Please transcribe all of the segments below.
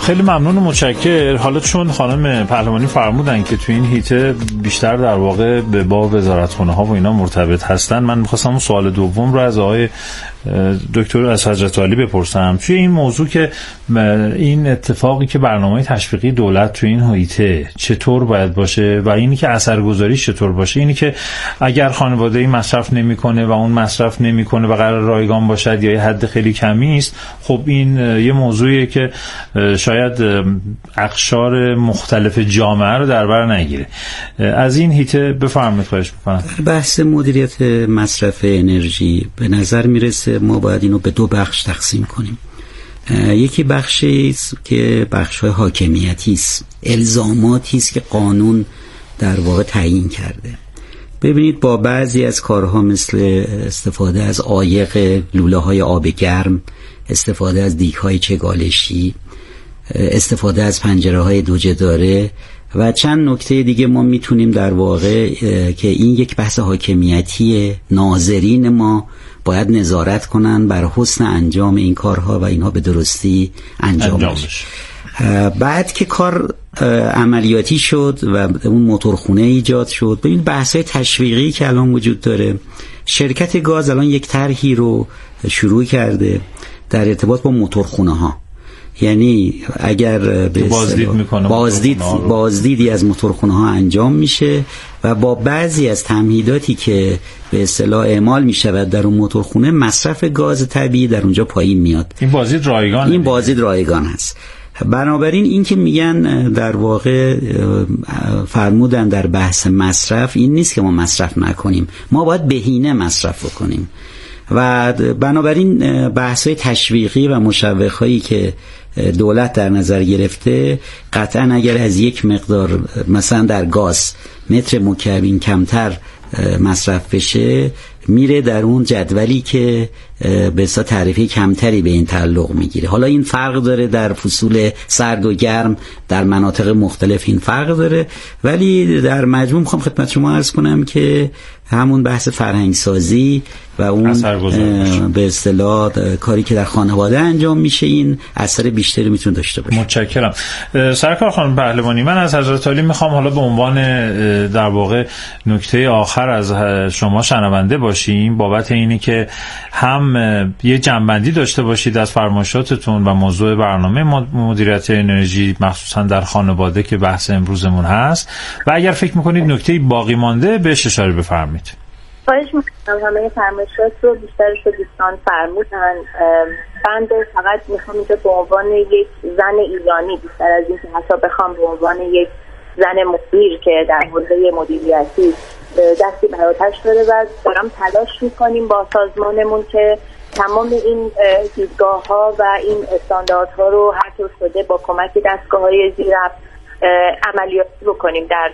خیلی ممنون و متشکر. حالا چون خانم پهلوانی فرمودن که تو این هیته بیشتر در واقع به با وزارتخونه ها و اینا مرتبط هستن، من می‌خواستم اون سوال دوم رو از آقای دکتر از حضرت عالی بپرسم توی این موضوع که این اتفاقی که برنامه تشویقی دولت تو این هیته چطور باید باشه و اینی که اثرگذاریش چطور باشه. اینی که اگر خانواده‌ای مصرف نمی‌کنه و اون مصرف نمی‌کنه و قرار رایگان باشد یا یه حد خیلی کمی است، خب این یه موضوعیه که شاید اقشار مختلف جامعه رو در بر نگیره. از این هیته بفرمایید، خواهش می‌کنم. بحث مدیریت مصرف انرژی به نظر میرسه ما باید اینو به دو بخش تقسیم کنیم. یکی بخشی است که بخش‌های حاکمیتی است، الزاماتی است که قانون در واقع تعیین کرده. ببینید با بعضی از کارها مثل استفاده از عایق لوله‌های آب گرم، استفاده از دیگ‌های چگالشی، استفاده از پنجره‌های دوجداره و چند نکته دیگه ما میتونیم در واقع که این یک بحث حاکمیتی، ناظرین ما باید نظارت کنن بر حسن انجام این کارها و اینها به درستی انجام بشه. بعد که کار عملیاتی شد و اون موتورخونه ایجاد شد، ببین بحث‌های تشویقی که الان وجود داره، شرکت گاز الان یک طرحی رو شروع کرده در ارتباط با موتورخونه ها. یعنی اگر بازدیدی از موتورخونه ها انجام میشه و با بعضی از تمهیداتی که به اصطلاح اعمال میشود در اون موتورخونه، مصرف گاز طبیعی در اونجا پایین میاد. این بازدید رایگان هست. بنابراین این که میگن در واقع فرمودن در بحث مصرف، این نیست که ما مصرف نکنیم، ما باید بهینه مصرف بکنیم. و بنابراین بحث‌های تشویقی و مشوق‌هایی که دولت در نظر گرفته، قطعاً اگر از یک مقدار مثلا در گاز متر مکعب کمتر مصرف بشه، میره در اون جدولی که به اصطلاح تعرفه کمتری به این تعلق میگیره. حالا این فرق داره در فصول سرد و گرم، در مناطق مختلف این فرق داره، ولی در مجموع میخوام خدمت شما عرض کنم که همون بحث فرهنگ سازی و اون به اصطلاح کاری که در خانواده انجام میشه، این اثر بیشتری میتونه داشته باشه. متشکرم. سرکار خانم پهلوانی، من از حضرت عالی میخوام حالا به عنوان در واقع نکته آخر از شما شنونده باشیم بابت اینی که هم یه جنبندی داشته باشید از فرمایشاتتون و موضوع برنامه مدیریت انرژی مخصوصا در خانواده که بحث امروزمون هست، و اگر فکر میکنید نکته باقی مانده بهش اشاره بفرمایید. خواهش میکنم. همه فرمایشات رو بیشترش رو دوستان فرمودن. من فقط میخوام اینجا به عنوان یک زن ایرانی، بیشتر از این که حتی بخوام به عنوان یک زن مدیر که در حوزه مدیریتی دستی بر آتش داره و دارم تلاش میکنیم با سازمانمون که تمام این دیدگاه‌ها و این استانداردها رو هر طور شده با کمک دستگاه‌های زیررفت عملیاتی بکنیم در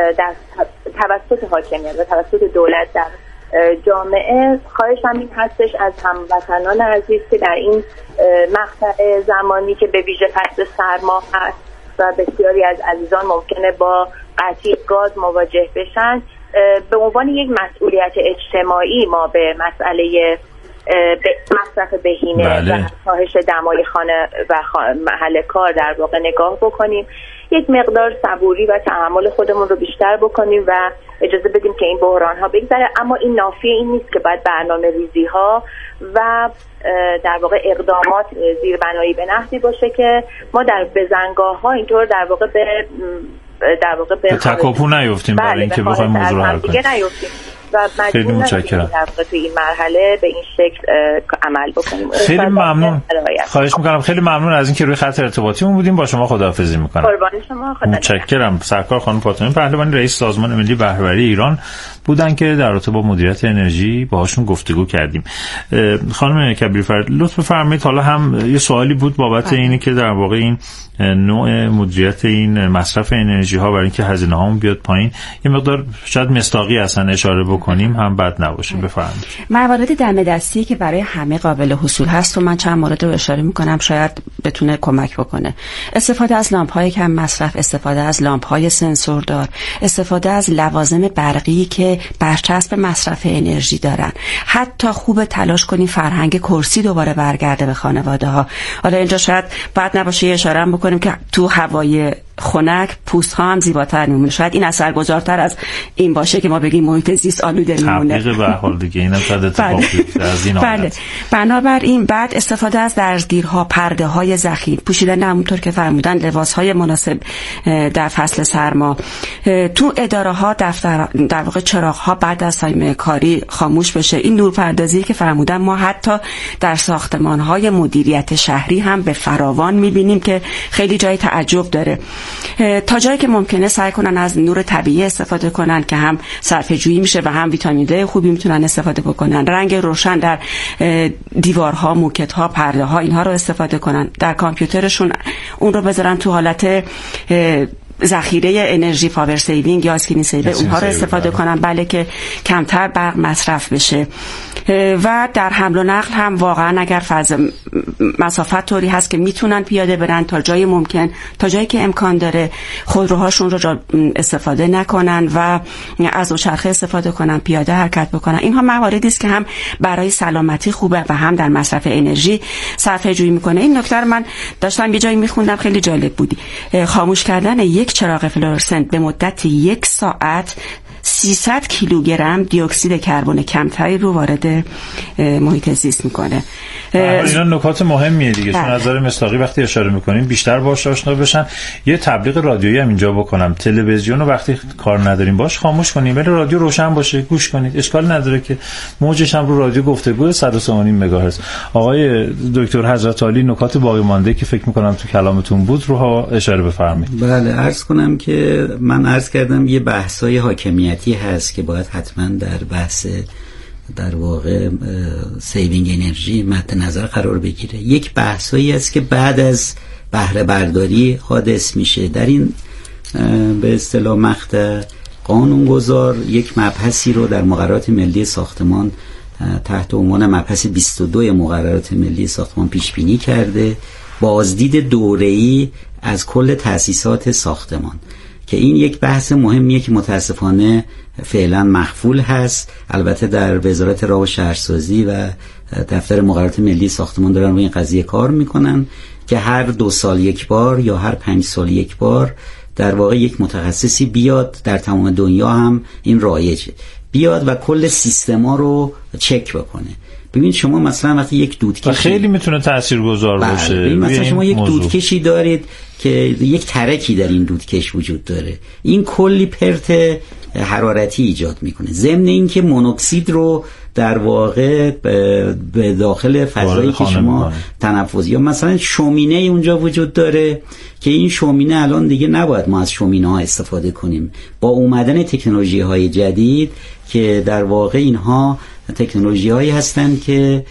توسط حاکمیت و توسط دولت در جامعه. خواهشم این هستش از هموطنان عزیز که در این مقطع زمانی که به ویژه فصل سرما هست و بسیاری از عزیزان ممکنه با قطعی گاز مواجه بشن، به عنوان یک مسئولیت اجتماعی ما به مسئله مصرف بهینه و کاهش دمای خانه و محل کار در واقع نگاه بکنیم، یک مقدار صبوری و تحمل خودمون رو بیشتر بکنیم و اجازه بدیم که این بحران ها بگذره. اما این نافی این نیست که باید برنامه ریزی ها و در واقع اقدامات زیربنایی به نحوی باشه که ما در بزنگاه ها اینطور در واقع به تکاپو نیفتیم برای اینکه بخوایم موضوع رو حل کنیم و مجبور نشیم در واقع توی این مرحله به این شکل عمل بکنیم. خیلی ممنون. خواهش میکنم. خیلی ممنون از اینکه روی خط ارتباطیمون بودیم. با شما خداحافظی میکنم. قربان شما. خدا متشکرم. سرکار خانم فاطمی پهلوانی رئیس سازمان ملی بهره‌وری ایران بودن که در رابطه با مدیریت انرژی باهاشون گفتگو کردیم. خانم کبیرفرد لطف بفرمایید. حالا هم یه سوالی بود بابت اینی که در واقع این نوع مدیریت این مصرف انرژی ها برای اینکه هزینه هامون بیاد پایین، یه مقدار شاید مصداقی هستن اشاره بکنید بکنیم هم بد نباشه. بفرمایید. موارد دم دستی که برای همه قابل حصول هست و من چند مورد رو اشاره میکنم شاید بتونه کمک بکنه. استفاده از لامپ‌های کم مصرف، استفاده از لامپ‌های سنسوردار، استفاده از لوازم برقی که برچسب مصرف انرژی دارن. حتی خوب تلاش کنیم فرهنگ کرسی دوباره برگرده به خانواده‌ها. حالا اینجا شاید بد نباشه اشاره هم بکنیم که تو هوای خنک پوست ها هم زیباتر میمونه. شاید این اثرگذارتر از این باشه که ما بگیم محیط زیست آلوده میمونه. تبلیغ به حال دیگه اینم شاید اتفاق بیفته از این بله. بنابراین بعد استفاده از درزگیرها، پرده های ضخیم، پوشیدن همونطور که فرمودن لباس های مناسب در فصل سرما. تو اداره ها، دفتر، در واقع چراغ ها بعد از تایم کاری خاموش بشه. این نورپردازی که فرمودن ما حتی در ساختمان های مدیریت شهری هم به فراوان میبینیم که خیلی جای تعجب داره. تا جایی که ممکنه سعی کنن از نور طبیعی استفاده کنن که هم صرفه جویی میشه و هم ویتامین د خوبی میتونن استفاده بکنن. رنگ روشن در دیوارها، موکت ها، پرده ها اینها رو استفاده کنن. در کامپیوترشون اون رو بذارن تو حالت ذخیره انرژی، پاور سیوینگ یا اسکرین سیور، اونها رو استفاده کنن بله که کمتر برق مصرف بشه. و در حمل و نقل هم واقعا اگر مسافت طوری هست که میتونن پیاده برن تا جای ممکن، تا جایی که امکان داره خودروهاشون رو استفاده نکنن و از دوچرخه استفاده کنن، پیاده حرکت بکنن. اینها مواردی است که هم برای سلامتی خوبه و هم در مصرف انرژی صرفه جویی میکنه. این نکته رو من داشتم یه جایی میخوندم خیلی جالب بودی. خاموش کردن یک چراغ فلورسنت به مدت 1 ساعت 300 کیلوگرم دی اکسید کربن کمتری رو وارد محیط زیست میکنه. اینا نکات مهمیه دیگه، چون از نظر مصداقی وقتی اشاره میکنیم بیشتر باهاش آشنا بشن. یه تبلیغ رادیویی هم اینجا بکنم، تلویزیون رو وقتی کار نداریم باش خاموش کنیم، ولی رادیو روشن باشه گوش کنید، اشکال نداره که موجش هم رو رادیو گفتگو 103.5 مگاهرتز. آقای دکتر حضرت عالی نکات باقی مانده که فکر میکنم تو کلامتون بود رو اشاره بفرمایید. بله، عرض کنم که من عرض کردم یه بحثای حاکمیتی هست که باید حتما در بحث در واقع سیوینگ انرژی مد نظر قرار بگیره. یک بحثایی است که بعد از بهره برداری حادث میشه. در این به اصطلاح مقطع قانونگذار یک مبحثی رو در مقررات ملی ساختمان تحت عنوان مبحث 22 مقررات ملی ساختمان پیش بینی کرده، بازدید دوره‌ای از کل تأسیسات ساختمان، که این یک بحث مهمیه که متاسفانه فعلا مخفول هست. البته در وزارت راه و شهرسازی و دفتر مقررات ملی ساختمان دارن روی این قضیه کار میکنن که هر 2 سال یک بار یا هر 5 سال یک بار در واقع یک متخصصی بیاد، در تمام دنیا هم این رایجه، بیاد و کل سیستما رو چک بکنه. ببینید شما مثلا وقتی یک دودکشی خیلی میتونه تاثیرگذار باشه، مثلا شما یک دودکشی دارید که یک ترکی در این دودکش وجود داره، این کلی پرت حرارتی ایجاد میکنه، ضمن اینکه مونوکسید رو در واقع به داخل فضایی که شما تنفس، یا مثلا شومینه اونجا وجود داره که این شومینه الان دیگه نباید ما از شومینه ها استفاده کنیم با اومدن تکنولوژی های جدید که در واقع اینها تکنولوژی هایی هستن که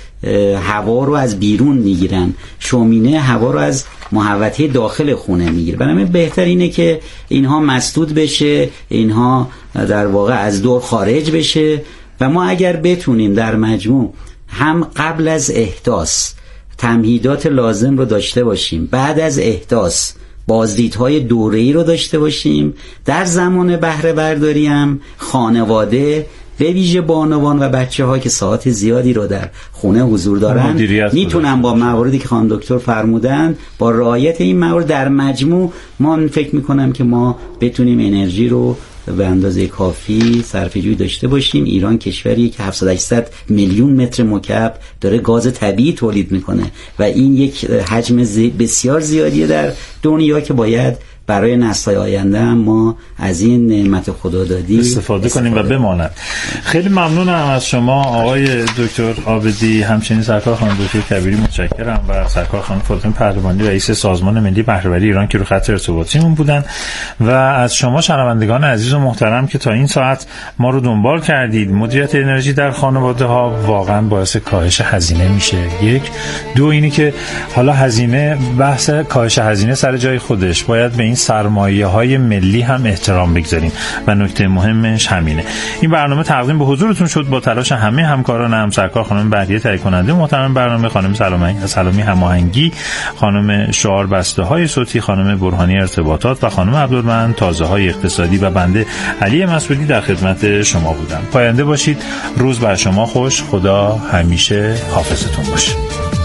هوا رو از بیرون میگیرن. شومینه هوا رو از محوطه داخل خونه میگیره، بنابراین بهتر اینه که اینها مسدود بشه، اینها در واقع از دور خارج بشه و ما اگر بتونیم در مجموع هم قبل از احداث تمهیدات لازم رو داشته باشیم، بعد از احداث بازدیدهای دوره‌ای رو داشته باشیم، در زمان بهره برداری هم خانواده به ویژه بانوان و بچه‌ها که ساعت زیادی رو در خونه حضور دارن میتونن با مواردی که خانم دکتر فرمودن، با رعایت این موارد در مجموع ما فکر میکنم که ما بتونیم انرژی رو به اندازه کافی صرفه‌جویی داشته باشیم. ایران کشوریه که 700-800 میلیون متر مکعب داره گاز طبیعی تولید میکنه و این یک حجم بسیار زیادیه در دنیا که باید برای نسل‌های آینده هم ما از این نعمت خدادادی استفاده کنیم و بماند. خیلی ممنونم از شما آقای دکتر عابدی، همچنین سرکار خانم دکتر کبیری متشکرم و سرکار خانم فاطمه پهلوانی رئیس سازمان ملی بهره‌وری ایران که رو خط ارتباطیمون بودن و از شما شنوندگان عزیز و محترم که تا این ساعت ما رو دنبال کردید. مدیریت انرژی در خانواده ها واقعا باعث کاهش هزینه میشه. 1 2 اینی که حالا هزینه، بحث کاهش هزینه سر جای خودش، باید به این سرمایه‌های ملی هم احترام بگذاریم و نکته مهمش همینه. این برنامه تقدیم به حضورتون شد با تلاش همه همکاران همسرکار، خانم بهریه تهیه کننده محترم برنامه، خانم سلامی هماهنگی، خانم شعار بسته‌های صوتی، خانم برهانی ارتباطات و خانم عبدالمنعم تازه‌های اقتصادی و بنده علی مسعودی در خدمت شما بودم. پاینده باشید. روز بر شما خوش. خدا همیشه حافظتون باشه.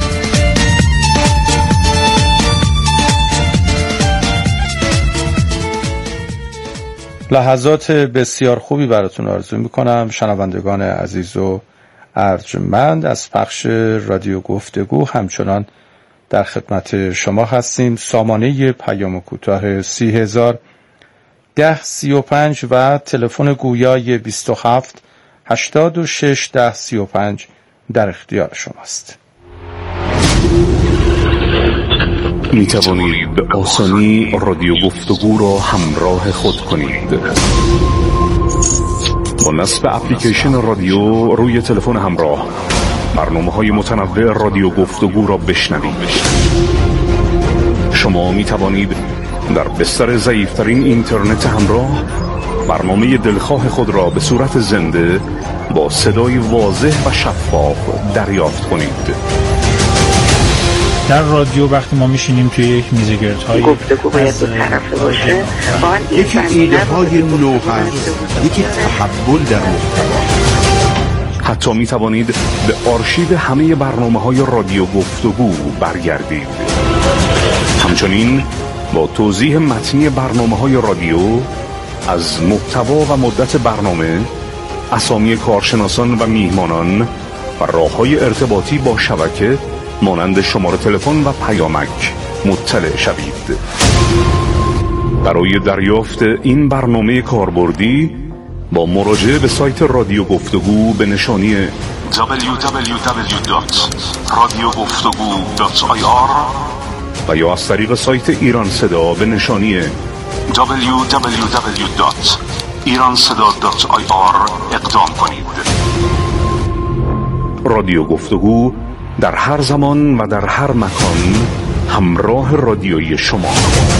لحظات بسیار خوبی براتون آرزو میکنم شنوندگان عزیز و ارجمند. از پخش رادیو گفتگو همچنان در خدمت شما هستیم. سامانه پیام کوتاه 301035 و تلفن گویای 27 86 1035 در اختیار شماست. می توانید به آسانی رادیو گفتگو را همراه خود کنید. با نصب اپلیکیشن رادیو روی تلفن همراه برنامه‌های متنوع رادیو گفتگو را بشنوید. شما می توانید در بستر ضعیف‌ترین اینترنت همراه برنامه دلخواه خود را به صورت زنده با صدای واضح و شفاف دریافت کنید. در رادیو وقتی ما میشینیم توی یک میزگردهای گفتگو باید دو طرفه باشه. یکی ایده های نو هست، یکی تحول در محتوا. حتی می توانید به آرشیو همه برنامه‌های رادیو گفتگو برگردید. همچنین با توضیح متنی برنامه‌های رادیو از محتوا و مدت برنامه، اسامی کارشناسان و میهمانان و راه‌های ارتباطی با شبکه مانند شماره تلفن و پیامک مطلع شوید. برای دریافت این برنامه کاربردی با مراجعه به سایت رادیو گفتگو به نشانی www.radiogoftagoo.ir و یا از طریق سایت ایران صدا به نشانی www.iranseda.ir اقدام کنید. رادیو گفتگو در هر زمان و در هر مکان همراه رادیویی شما.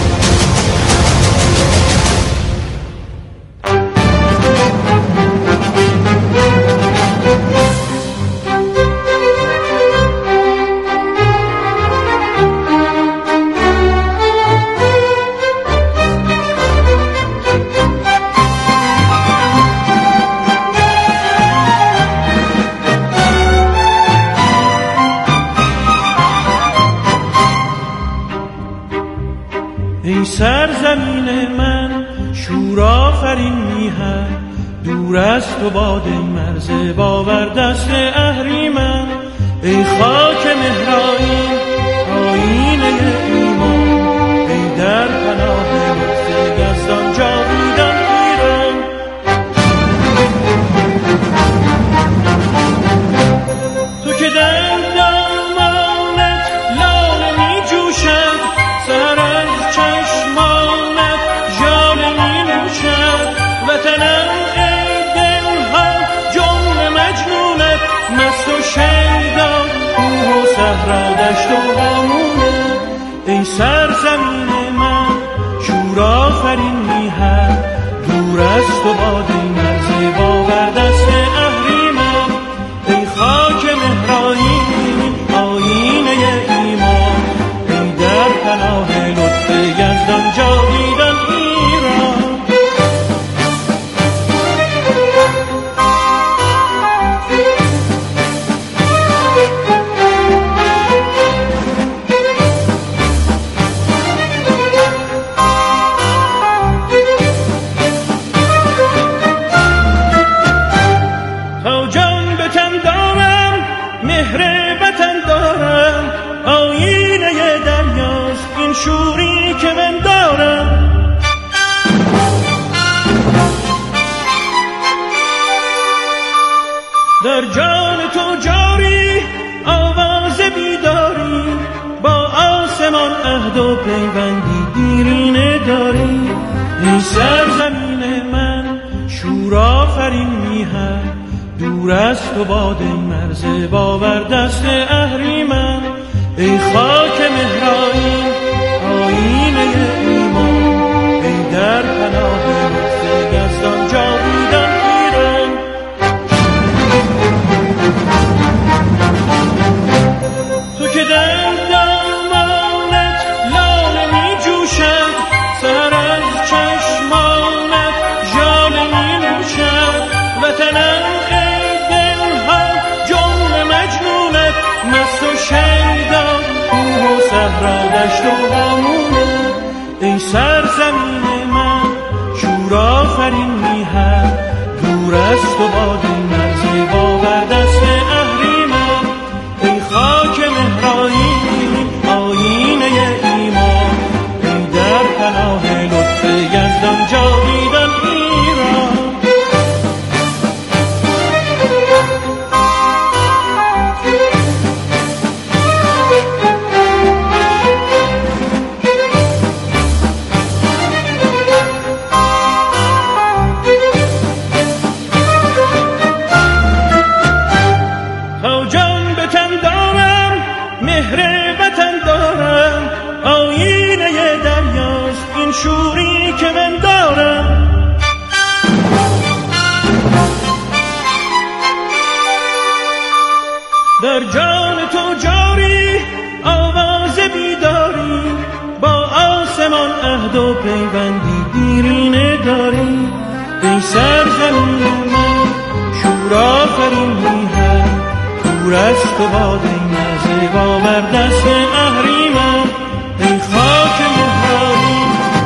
ای سرزمین من شور آفرین میهن، دور از تو باد مرز باور دست اهریمن. ای خاک مهرائین آینه ایمان، ای در پناه لطف یزدان جاویدان ایران. تو که در دامانت لاله می جوشد، سر از چشمانت ژاله می نوشد. وطنم ای دلها جمله مجنونت، مست و شیدا کوه و صحرا دشت و هامونت. ای سرزمین من شور آفرین میهن، دور از تو باد مرز باور دست اهریمن. ای خاک مهرائین آینه ایمان، ای در پناه لطف یزدان جاویدان ایران. تا جان به تن دارم مهر وطن دارم، آینه دریاست این شوری که من دارم. در جان تو جاری آواز بیداری، با آسمان عهد و پیوندی دیرینه داری. ای سرزمین من شور آفرین میهن، دور از تو باد مرز باور دست اهریمن. ای خاک مهرائین آینه ایمان، است و باد مرز باور دست اهریمن ای خاک مهرانی آینه ایمان ای در پناه لطف یزدان جاویدان ایران شوری که من دارم در جان تو جاری آواز بیداری با آسمان عهد و پیوندی دیرینه داری ای سرزمین من شور آفرین میهن دور از تو باد مرز باور دست اهریمن ای خاک مهرانی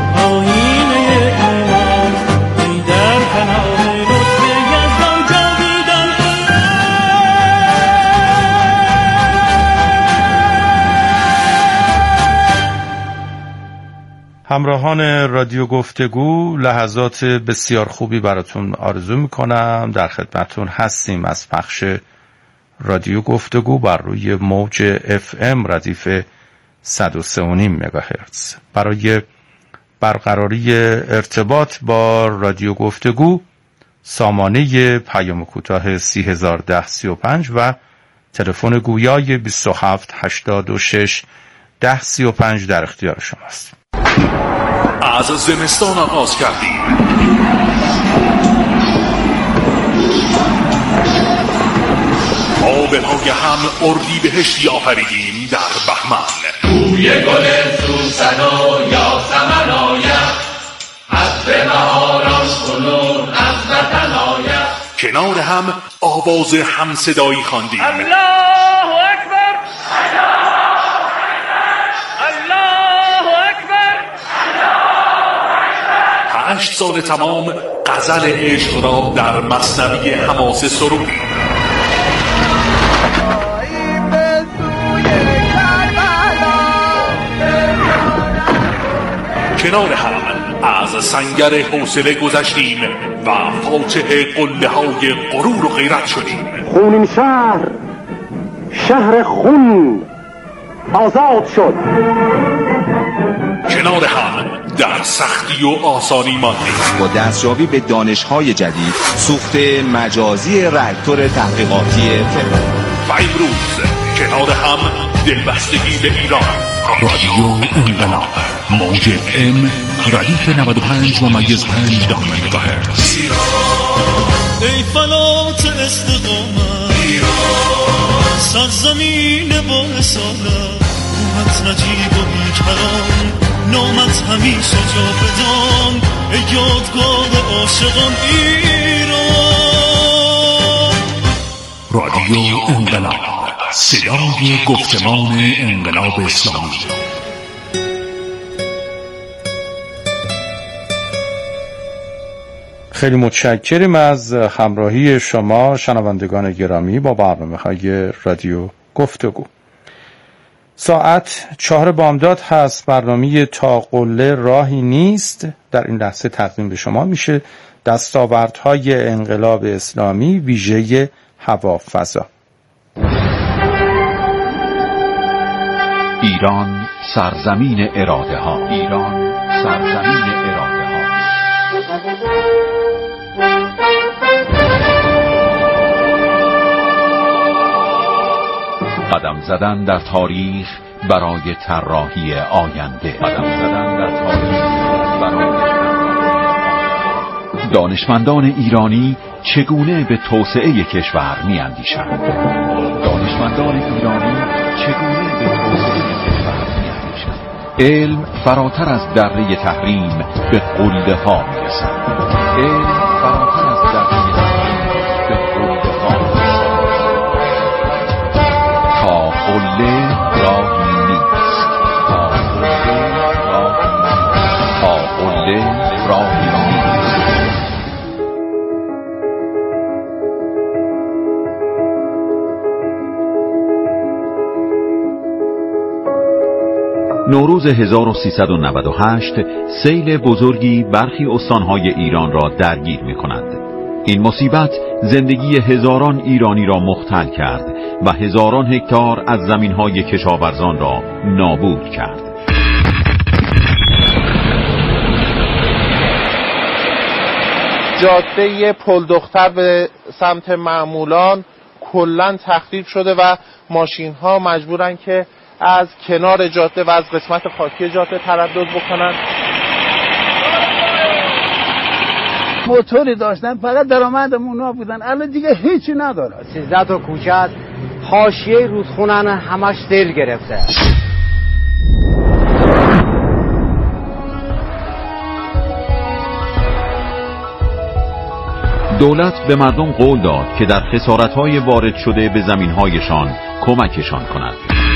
همراهان رادیو گفتگو، لحظات بسیار خوبی براتون آرزو میکنم. در خدمتون هستیم از پخش رادیو گفتگو بر روی موج FM ردیف 103.5 مگاهرتز. برای برقراری ارتباط با رادیو گفتگو سامانه پیام کوتاه 301035 و تلفن گویای 2786 1035 در اختیار شماست. از زمستان آغاز کردیم، آبهای هم اردیبهشتی آفریدیم در بهمن. بوی گل سوسن و یاسمن آید، عطر بهاران کنون از وطن آید. کنار هم آواز همصدایی خواندیم. الله اکبر، الله اکبر. 8 سال تمام غزل عشق را در مثنوی حماسه سرودیم. کنار هم از سنگر حوصله گذشتیم و فاتح قله های غرور و غیرت شدیم. خونین شهر، شهر خون آزاد شد. کنار هم در سختی و آسانی ماندیم. با دستیابی به دانش‌های جدید، سوخت مجازی راکتور تحقیقاتی تهران و امروز کنار هم دلبستگی به ایران. رادیو انقلاب موج ام ردیف 95.5 مگاهرتز. ای فلات استقامت سرزمین با اصالت، روحت نجیب و بیکران، نامت همیشه جا بدان، ای یادگاه عاشقان ایران. رادیو انقلاب، صدای گفتمان انقلاب اسلامی. خیلی متشکریم از همراهی شما شنوندگان گرامی با برنامه‌های رادیو گفتگو. ساعت 4 بامداد هست. برنامه تا قله راهی نیست در این لحظه تقدیم به شما میشه. دستاوردهای انقلاب اسلامی ویژه هوافضا. ایران سرزمین اراده ها. ایران سرزمین اراده ها. قدم زدن در تاریخ برای طراحی آینده. قدم زدن در تاریخ برای دانشمندان ایرانی چگونه به توسعه کشور می‌اندیشند. دانشمندان ایرانی چگونه به توسعه کشور می‌اندیشند. علم فراتر از دره تحریم به قله ها می‌رسد. علم فراتر از دره تحریم به قله ها می‌رسد. تا قله راهی نیست. تا قله راهی نیست. تا قله راهی نیست. نوروز 1398 سیل بزرگی برخی استانهای ایران را درگیر می کند. این مصیبت زندگی هزاران ایرانی را مختل کرد و هزاران هکتار از زمینهای کشاورزان را نابود کرد. جاده پل دختر به سمت معمولان کلاً تخریب شده و ماشین ها مجبورن که از کنار جاده و از قسمت خاکی جاده تردد بکنن. موتوری داشتن فقط درآمدمون اونا بودن، الان دیگه هیچی نداره. 13 تا کوچه از حاشیه رودخونن همش سیل گرفته. دولت به مردم قول داد که در خسارت‌های وارد شده به زمین‌هایشان کمکشان کند.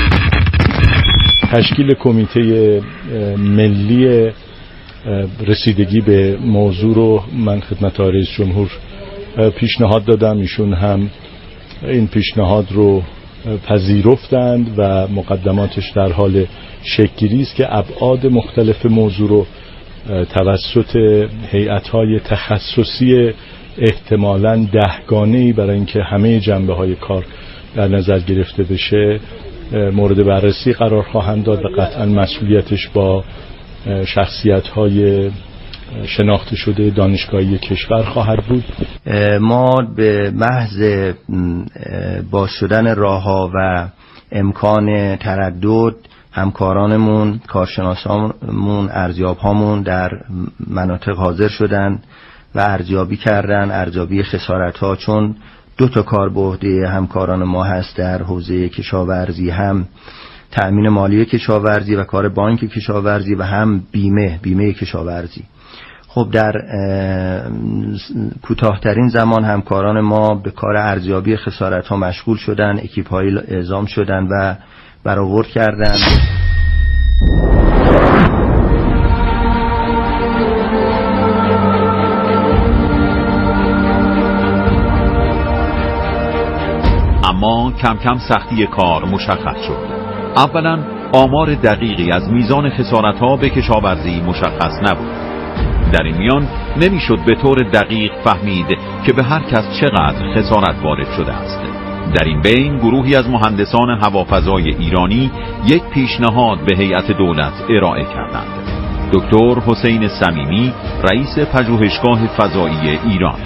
تشکیل کمیته ملی رسیدگی به موضوع رو من خدمت رئیس جمهور پیشنهاد دادم، ایشون هم این پیشنهاد رو پذیرفتند و مقدماتش در حال شکل‌گیری است که ابعاد مختلف موضوع رو توسط هیئت‌های تخصصی احتمالاً 10 گانه‌ای برای اینکه همه جنبه‌های کار در نظر گرفته بشه مورد بررسی قرار خواهند داد و قطعاً مسئولیتش با شخصیت‌های شناخته شده دانشگاهی کشور خواهد بود. ما به محض باز شدن راه‌ها و امکان تردد همکارانمون، کارشناسامون، ارزیاب‌هامون در مناطق حاضر شدن و ارزیابی کردن، ارزیابی خسارت‌ها، چون 2 تا کار به عهده همکاران ما هست در حوزه کشاورزی، هم تأمین مالی کشاورزی و کار بانک کشاورزی و هم بیمه کشاورزی. خب در کوتاه‌ترین زمان همکاران ما به کار ارزیابی خسارت‌ها مشغول شدن، اکیپ‌هایی اعزام شدن و برآورد کردن. اما کم کم سختی کار مشخص شد. اولا آمار دقیقی از میزان خسارت‌ها به کشاورزی مشخص نبود. در این میان نمیشد به طور دقیق فهمید که به هر کس چقدر خسارت وارد شده است. در این بین گروهی از مهندسان هوافضای ایرانی یک پیشنهاد به هیئت دولت ارائه کردند. دکتر حسین صمیمی، رئیس پژوهشگاه فضایی ایران: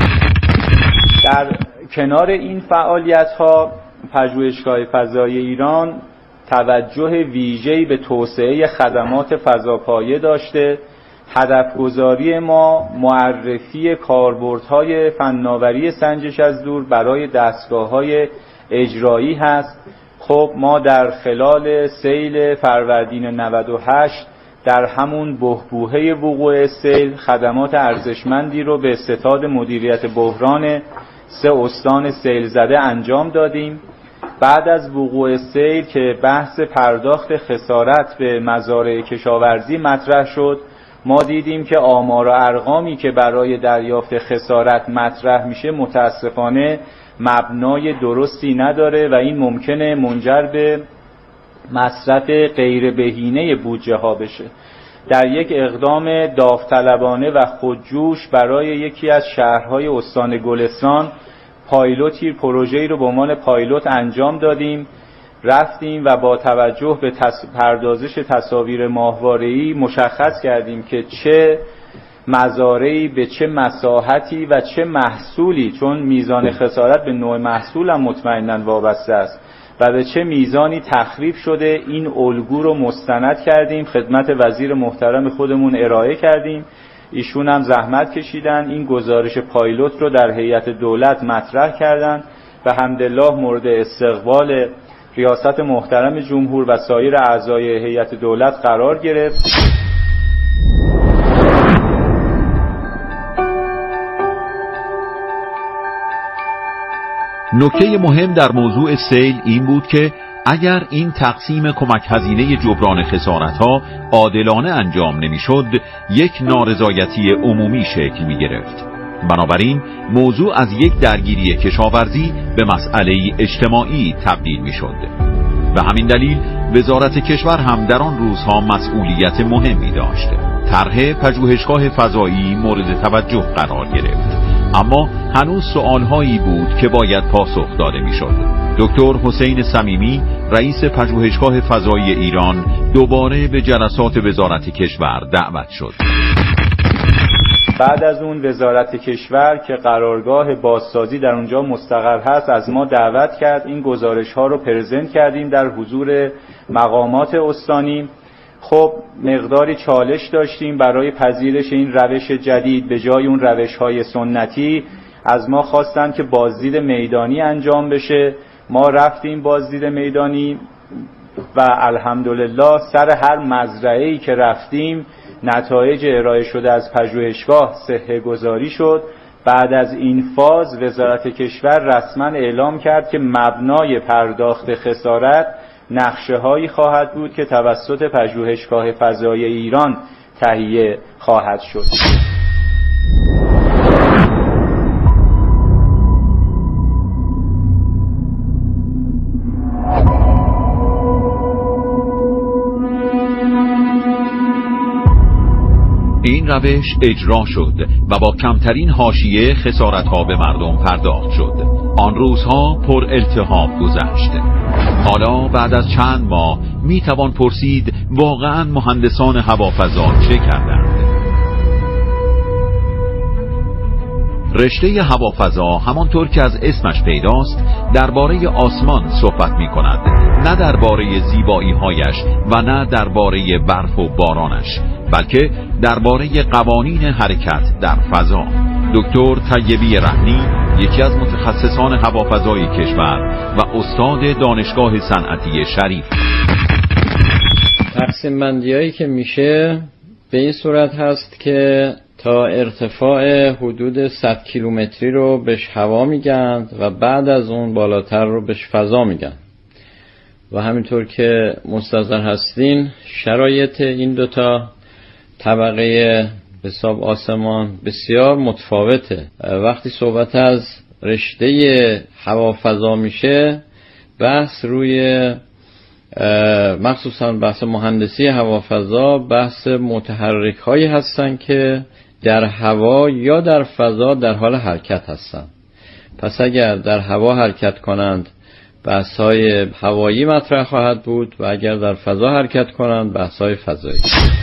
در کنار این فعالیت‌ها پژوهشگاه فضایی ایران توجه ویژه‌ای به توسعه خدمات فضاپایه داشته. هدفگذاری ما معرفی کاربردهای فناوری سنجش از دور برای دستگاه‌های اجرایی هست. خب ما در خلال سیل فروردین 98 در همون بحبوحه وقوع سیل خدمات ارزشمندی رو به ستاد مدیریت بحران 3 استان سیل زده انجام دادیم. بعد از وقوع سیل که بحث پرداخت خسارت به مزارع کشاورزی مطرح شد، ما دیدیم که آمار و ارقامی که برای دریافت خسارت مطرح میشه متاسفانه مبنای درستی نداره و این ممکنه منجر به مصرف غیر بهینه بودجه ها بشه. در یک اقدام داوطلبانه و خودجوش برای یکی از شهرهای استان گلستان پروژه‌ای رو به عنوان پایلوت انجام دادیم. رفتیم و با توجه به پردازش تصاویر ماهواره‌ای مشخص کردیم که چه مزارعی به چه مساحتی و چه محصولی، چون میزان خسارت به نوع محصول هم مطمئناً وابسته است، و به چه میزانی تخریب شده. این الگو رو مستند کردیم، خدمت وزیر محترم خودمون ارائه کردیم. ایشون هم زحمت کشیدن این گزارش پایلوت رو در هیئت دولت مطرح کردن و الحمدلله مورد استقبال ریاست محترم جمهور و سایر اعضای هیئت دولت قرار گرفت. نکته مهم در موضوع سیل این بود که اگر این تقسیم کمک هزینه جبران خسارت‌ها عادلانه انجام نمی‌شد، یک نارضایتی عمومی شکل می‌گرفت. بنابراین موضوع از یک درگیری کشاورزی به مسئله اجتماعی تبدیل می‌شد. به همین دلیل وزارت کشور هم در آن روزها مسئولیت مهمی داشت. طرح پژوهشگاه فضایی مورد توجه قرار گرفت، اما هنوز سوالهایی بود که باید پاسخ داده میشد. دکتر حسین صمیمی رئیس پژوهشگاه فضایی ایران دوباره به جلسات وزارت کشور دعوت شد. بعد از اون وزارت کشور که قرارگاه بازسازی در اونجا مستقر هست از ما دعوت کرد، این گزارش ها رو پرزنت کردیم در حضور مقامات استانی. خب مقداری چالش داشتیم برای پذیرش این روش جدید. به جای اون روش های سنتی از ما خواستن که بازدید میدانی انجام بشه. ما رفتیم بازدید میدانی و الحمدلله سر هر مزرعه‌ای که رفتیم نتایج ارائه شده از پژوهشگاه صحه گذاری شد. بعد از این فاز وزارت کشور رسما اعلام کرد که مبنای پرداخت خسارت نقشه‌هایی خواهد بود که توسط پژوهشگاه فضایی ایران تهیه خواهد شد. این روش اجرا شد و با کمترین حاشیه خسارت‌ها به مردم پرداخت شد. آن روزها پر التهاب گذشت. حالا بعد از چند ماه می توان پرسید واقعاً مهندسان هوافضا چه کردند؟ رشته هوافضا همانطور که از اسمش پیداست درباره آسمان صحبت می کند، نه درباره زیبایی‌هایش و نه درباره برف و بارانش، بلکه درباره قوانین حرکت در فضا. دکتر طیبی رحنی یکی از متخصصان هوافضای کشور و استاد دانشگاه صنعتی شریف. تقسیم بندی‌هایی که میشه به این صورت هست که تا ارتفاع حدود 100 کیلومتری رو بهش هوا میگن و بعد از اون بالاتر رو بهش فضا میگن. و همینطور که مستحضر هستین شرایط این دوتا طبقه حساب آسمان بسیار متفاوته. وقتی صحبت از رشته هوافضا میشه بحث روی مخصوصا بحث مهندسی هوافضا بحث متحرک هایی هستن که در هوا یا در فضا در حال حرکت هستن. پس اگر در هوا حرکت کنند بحث های هوایی مطرح خواهد بود و اگر در فضا حرکت کنند بحث های فضایی.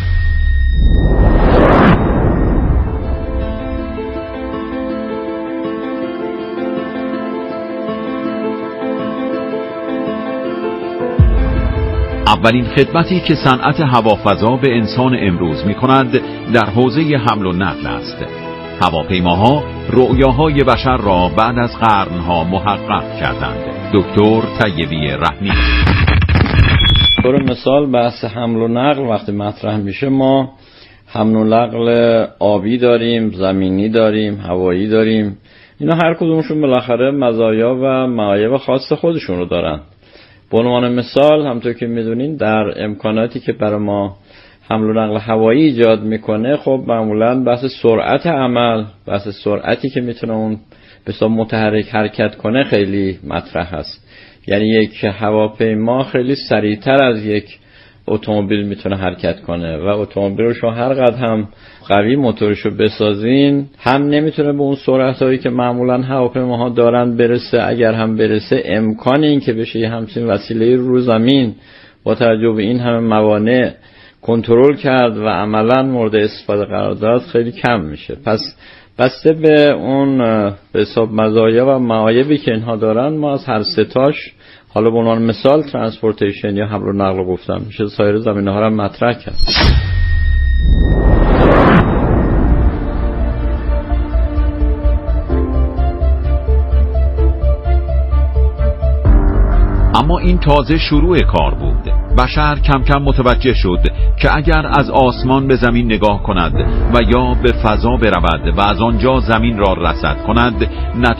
اولین خدمتی که صنعت هوافضا به انسان امروز می کند در حوزه حمل و نقل است. هواپیماها رؤیاهای بشر را بعد از قرنها محقق کردند. دکتر طیبی رحنی. برای مثال بحث حمل و نقل وقتی مطرح میشه ما حمل و نقل آبی داریم، زمینی داریم، هوایی داریم. اینا هر کدومشون بالاخره مزایا و معایب خاص خودشون رو دارن. به عنوان مثال همونطور که میدونین در امکاناتی که برای ما حمل و نقل هوایی ایجاد میکنه خب معمولا بحث سرعت عمل، بحث سرعتی که میتونه اون به حساب متحرک حرکت کنه خیلی مطرح هست. یعنی یک هواپیما خیلی سریعتر از یک اتومبیل میتونه حرکت کنه و اتومبیل رو شما هر قدر هم قوی موتورشو بسازین هم نمیتونه به اون سرعتایی که معمولا هواپیماها دارن برسه. اگر هم برسه امکان این که بشه همچین وسیله رو زمین با توجه به این همه موانع کنترل کرد و عملا مورد استفاده قرار داد خیلی کم میشه. پس بسته به اون به حساب مزایا و معایبی که اینها دارن ما از هر ستاش حالا به عنوان مثال ترانسپورتیشن یا حمل و نقل گفتم میشه سایر زمینه‌ها را مطرح کرد. اما این تازه شروع کار بود. بشر کم کم متوجه شد که اگر از آسمان به زمین نگاه کند و یا به فضا برود و از آنجا زمین را رصد کند